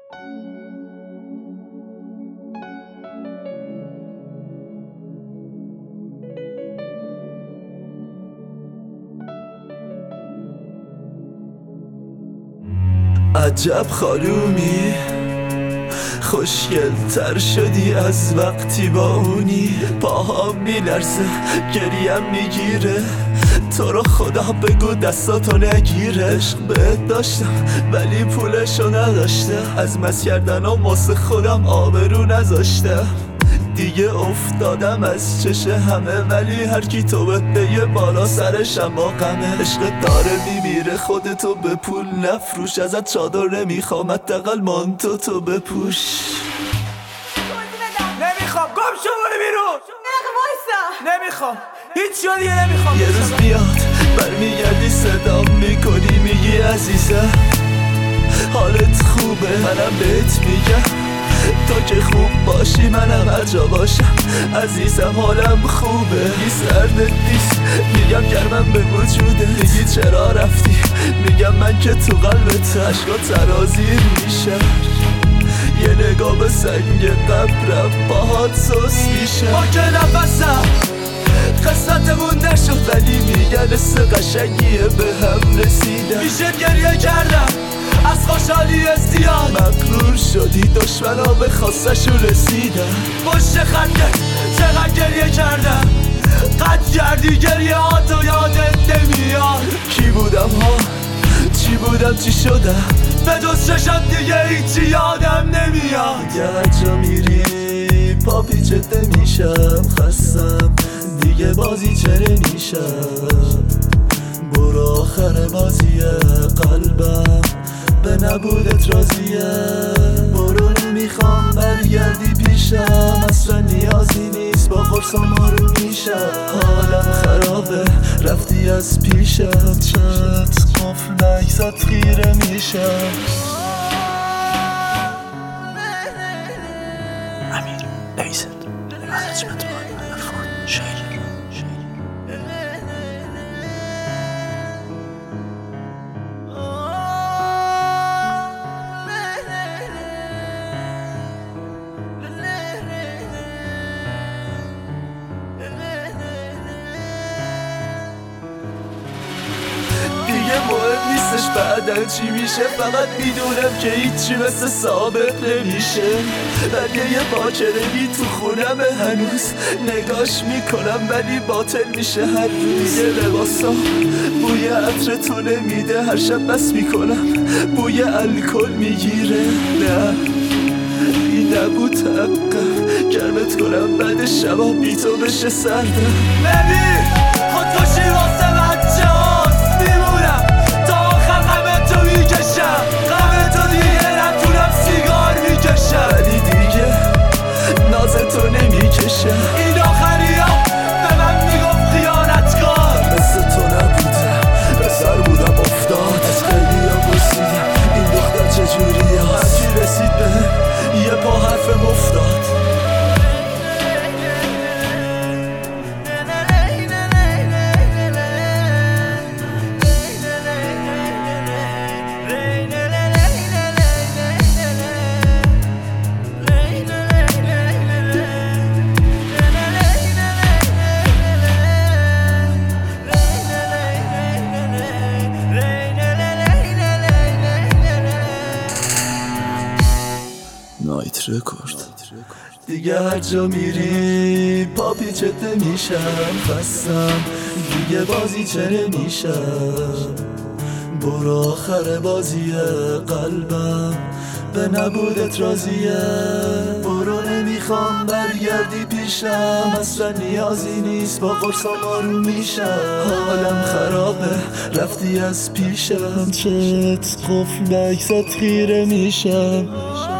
عجب خانومی، خوشگل تر شدی از وقتی با اونی. پاهام میلرزه، گریم میگیره، تو رو خدا بگو دستاتو نگیره. عشق بهت داشتم ولی پولشو نداشتم، از مس کردنم واسه خودم آبرو نذاشتم. دیگه افتادم از چش همه، ولی هر کی تو بده بالا سرشم با غمه. عشق داره میمیره، خودتو به پول نفروش، ازت چادر نمیخوام حداقل مانتو تو بپوش. نمیخوام، گم شو برو بیرون. نمیخوام هیچ دیگه نمیخوام. یه روز بیاد برمیگردی صدام میکنی، میگی عزیزم حالت خوبه، منم بهت میگم تو که خوب باشی منم هر جا باشم. عزیزم حالم خوبه، یه سردت نیست، میگم گرمم به وجوده. میگی چرا رفتی، میگم من که تو قلبت عشقا ترازیر میشم. یه نگاه به سنگ قبرم باهات سوس میشه. ما که نفسم قسمتمون نشد، ولی میگن حس قشنگیه به هم رسیدم. میشه گریه کردم از خوشحالی زیاد، مغرور شدی دشمنا به خواستشو رسیدم. پشت خطت چقدر گریه کردم، قد کردی گریه هاتو یادت نمیاد. کی بودم ها، چی بودم چی شدم، به جز چشم دیگه هیچی یادم نمیاد. یه هر جا میری پا پیچت نمیشم، خستم دیگه بازی چه نمیشم. برو آخر بازی قلبم به نبودت راضیه. برو نمیخوام برگردی پیشم، اصلا نیازی نیست با قرصم آروم میشم. حالم خرابه رفتی از پیشم، چت قفل نگذات خیره میشم. امیر بیزد management by Erfan Şehir. دیگه مهم نیستش بعدن چی میشه، فقط میدونم که هیچی مثل ثابت نمیشه. ولی یه باکرگی تو خونم هنوز، نگاش میکنم ولی باطل میشه هر روز. یه لباسا بوی عطر تو نمیده، هر شب بس میکنم بوی الکل میگیره. نه این نبود حقم، گرمت کنم بعد شبا بی تو بشه سردم. ببین خودکشی واسه بچه هاست، میمونم تا آخر غم تو میکشم. غم تو دیگه نتونم سیگار میکشم، ولی دیگه ناز تو نمیکشم. این آخری ها به من میگفت خیانتکار، مثل تو نبودم، بسر بودم افتاد، از خیلی ها بسیدم این دختر چجوری هست. هرکی رسید به یه پا حرفم افتاد. نایت رکورد. دیگه هر جا میری پا پیچت نمیشم، خستم دیگه بازی چه نمیشم. برو آخر بازی قلبم به نبودت راضیه. برو نمیخوام برگردی پیشم، اصلا نیازی نیست با قرصم آروم میشم. حالم خرابه رفتی از پیشم، چت قفل نگذات خیره میشم.